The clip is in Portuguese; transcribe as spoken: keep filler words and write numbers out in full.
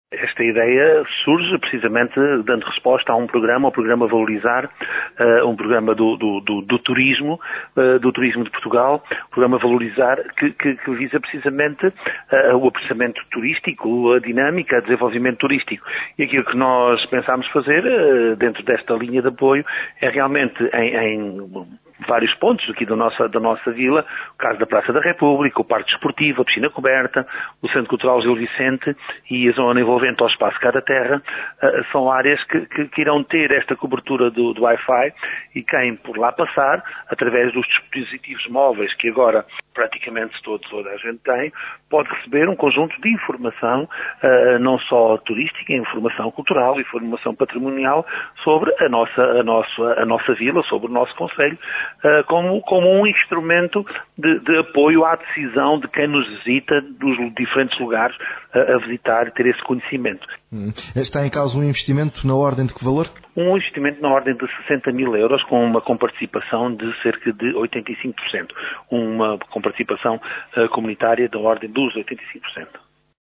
Esta ideia surge precisamente dando resposta a um programa, o programa Valorizar, uh, um programa do, do, do, do turismo, uh, do turismo de Portugal, o programa Valorizar, que, que, que visa precisamente uh, o apreciamento turístico, a dinâmica, o desenvolvimento turístico. E aquilo que nós pensámos fazer, uh, dentro desta linha de apoio, é realmente em, em vários pontos aqui da nossa, da nossa vila, o caso da Praça da República, o Parque Desportivo, a Piscina Coberta, o Centro Cultural Gil Vicente e a zona envolvente ao Espaço Cada Terra, uh, são áreas que, que, que irão ter esta cobertura do, do Wi-Fi e quem por lá passar, através dos dispositivos móveis que agora praticamente todos, toda a gente tem, pode receber um conjunto de informação, uh, não só turística, informação cultural, informação patrimonial sobre a nossa, a nossa, a nossa vila, sobre o nosso concelho, uh, como, como um instrumento de, de apoio à decisão de quem nos visita dos diferentes lugares uh, a visitar e ter esse conhecimento. Hum. Está em causa um investimento na ordem de que valor? Um investimento na ordem de sessenta mil euros, com uma comparticipação de cerca de oitenta e cinco por cento. Uma comparticipação uh, comunitária da ordem dos oitenta e cinco por cento.